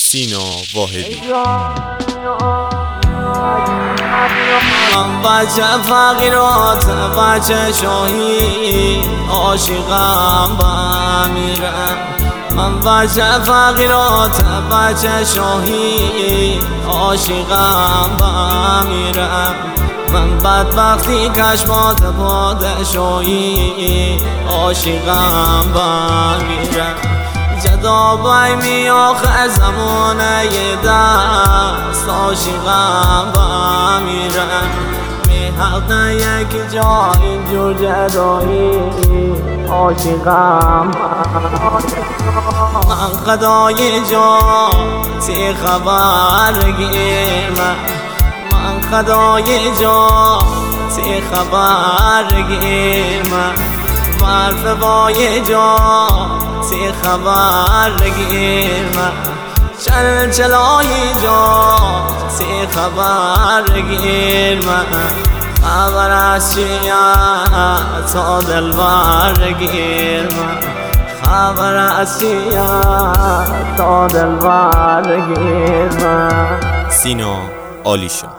سینا واحدی. من بچه فقیرات بچه شاهی عاشقم بمیرم. من بچه فقیرات بچه شاهی عاشقم بمیرم. من بدبختی کشمات پادشاهی عاشقم بمیرم. جدا بایم آخر زمانه دست عاشقم بمیرم. می‌حق نه یک جا اینجور جدایی عاشقم. من خدای جا تی خبر گیر من خدای جا تی خبر گیر برف بای جا تی خبر گیر چلچلای جا تی خبر گیر خبر از چیه تا دلبر گیر خبر از چیه تا دلبر گیر. سینا عالیشان.